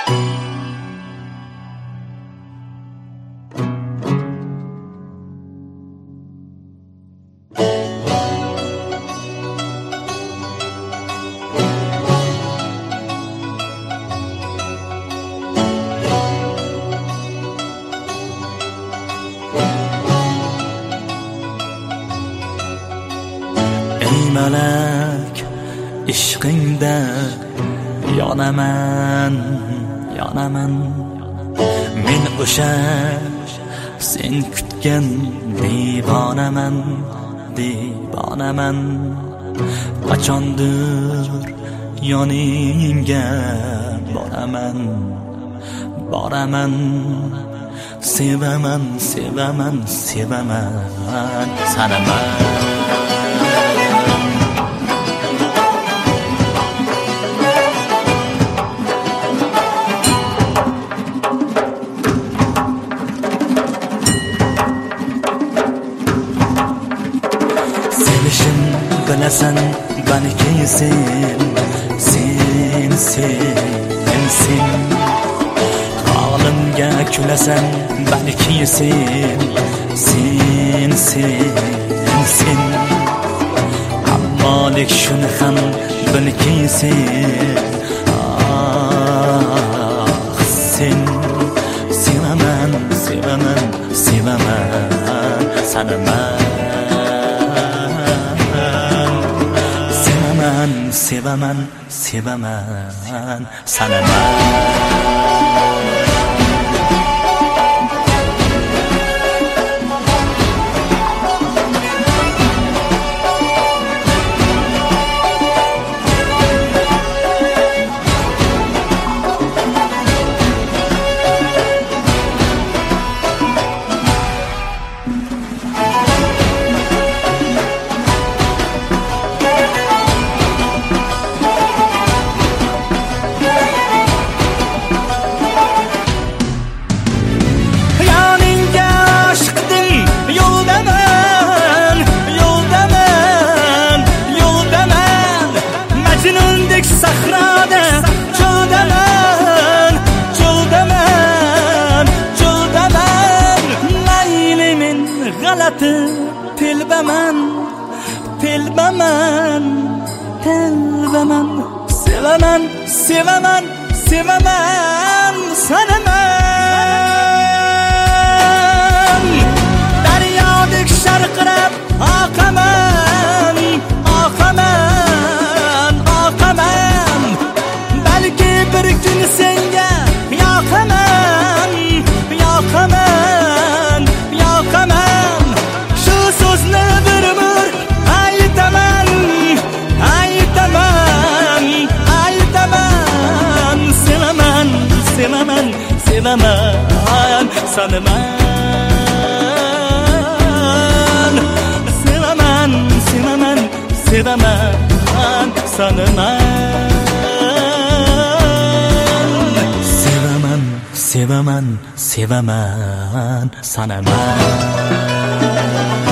Ey malak, ishqingda yonaman, yonaman. Men o'sha sen kutgan devonaman, devonaman. Qachondir yoningga boraman, boraman. Sevaman, sevaman, sevaman sanaman. Sevishim bilasan balki sen, sen, sen, sen. Halimga kulasan balki sen, sen, sen, sen. Ammolik shuni ham bilki sen, sen. Sevaman, sevaman, sevaman sanaman. Sevaman, sevaman sanaman. Sahrada çöldaman, çöldaman, çöldaman. Laylimin g'alati telbaman, telbaman, telbaman. Sevaman, sevaman, sevaman sanaman. Daryodek sharqirab oqaman, oqaman, oqaman. Balki bir kun senga yoqaman, yoqaman, yoqaman. Shu so'zni bir umr aytaman, aytaman, aytaman. Sevaman, sevaman, sevaman sanaman. Sevaman, sevaman, sevaman sanaman. Sevaman, sevaman, sevaman sanaman.